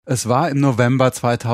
Es war im November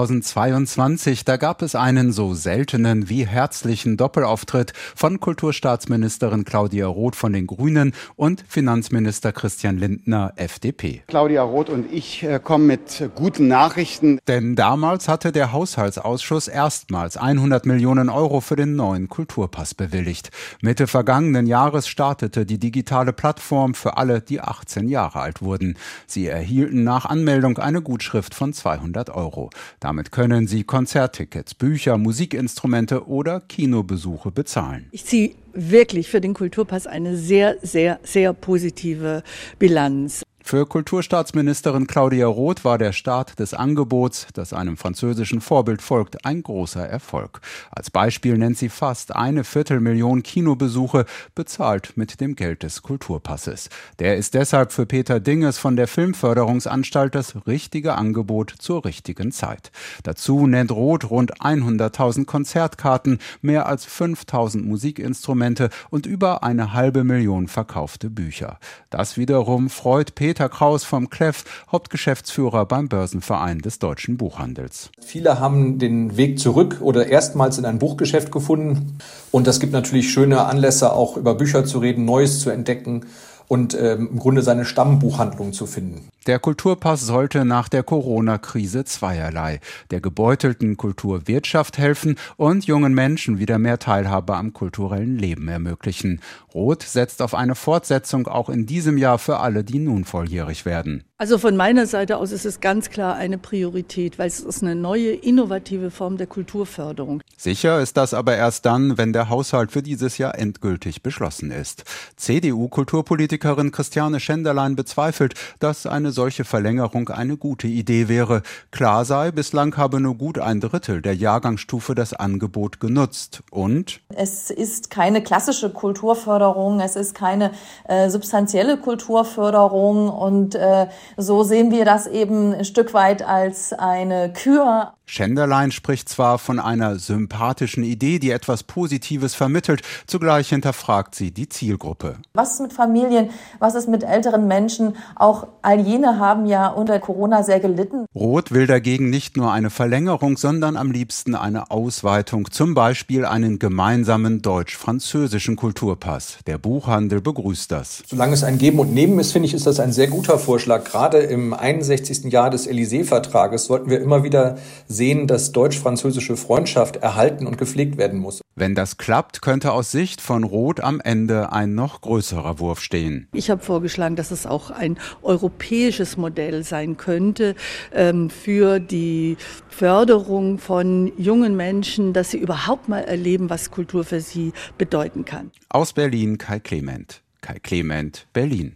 2022, da gab es einen so seltenen wie herzlichen Doppelauftritt von Kulturstaatsministerin Claudia Roth von den Grünen und Finanzminister Christian Lindner, FDP. Claudia Roth und ich kommen mit guten Nachrichten. Denn damals hatte der Haushaltsausschuss erstmals 100 Millionen Euro für den neuen Kulturpass bewilligt. Mitte vergangenen Jahres startete die digitale Plattform für alle, die 18 Jahre alt wurden. Sie erhielten nach Anmeldung eine Gutschrift von 200 Euro. Damit können Sie Konzerttickets, Bücher, Musikinstrumente oder Kinobesuche bezahlen. Ich ziehe wirklich für den Kulturpass eine sehr, sehr, sehr positive Bilanz. Für Kulturstaatsministerin Claudia Roth war der Start des Angebots, das einem französischen Vorbild folgt, ein großer Erfolg. Als Beispiel nennt sie fast 250.000 Kinobesuche, bezahlt mit dem Geld des Kulturpasses. Der ist deshalb für Peter Dinges von der Filmförderungsanstalt das richtige Angebot zur richtigen Zeit. Dazu nennt Roth rund 100.000 Konzertkarten, mehr als 5.000 Musikinstrumente und über 500.000 verkaufte Bücher. Das wiederum freut Peter Kraus vom KLEF, Hauptgeschäftsführer beim Börsenverein des Deutschen Buchhandels. Viele haben den Weg zurück oder erstmals in ein Buchgeschäft gefunden. Und das gibt natürlich schöne Anlässe, auch über Bücher zu reden, Neues zu entdecken und im Grunde seine Stammbuchhandlung zu finden. Der Kulturpass sollte nach der Corona-Krise zweierlei: der gebeutelten Kulturwirtschaft helfen und jungen Menschen wieder mehr Teilhabe am kulturellen Leben ermöglichen. Roth setzt auf eine Fortsetzung auch in diesem Jahr für alle, die nun volljährig werden. Also von meiner Seite aus ist es ganz klar eine Priorität, weil es ist eine neue, innovative Form der Kulturförderung. Sicher ist das aber erst dann, wenn der Haushalt für dieses Jahr endgültig beschlossen ist. CDU-Kulturpolitikerin Christiane Schenderlein bezweifelt, dass eine solche Verlängerung eine gute Idee wäre. Klar sei, bislang habe nur gut 1/3 der Jahrgangsstufe das Angebot genutzt. Und es ist keine klassische Kulturförderung, es ist keine substanzielle Kulturförderung und so sehen wir das eben ein Stück weit als eine Kür. Schenderlein spricht zwar von einer sympathischen Idee, die etwas Positives vermittelt, zugleich hinterfragt sie die Zielgruppe. Was ist mit Familien, was ist mit älteren Menschen? Auch all jene haben ja unter Corona sehr gelitten. Roth will dagegen nicht nur eine Verlängerung, sondern am liebsten eine Ausweitung, zum Beispiel einen gemeinsamen deutsch-französischen Kulturpass. Der Buchhandel begrüßt das. Solange es ein Geben und Nehmen ist, finde ich, ist das ein sehr guter Vorschlag. Gerade im 61. Jahr des Élysée-Vertrages sollten wir immer wieder sehen, dass deutsch-französische Freundschaft erhalten und gepflegt werden muss. Wenn das klappt, könnte aus Sicht von Roth am Ende ein noch größerer Wurf stehen. Ich habe vorgeschlagen, dass es auch ein europäisches Modell sein könnte für die Förderung von jungen Menschen, dass sie überhaupt mal erleben, was Kultur für sie bedeuten kann. Aus Berlin Kai Clement. Kai Clement, Berlin.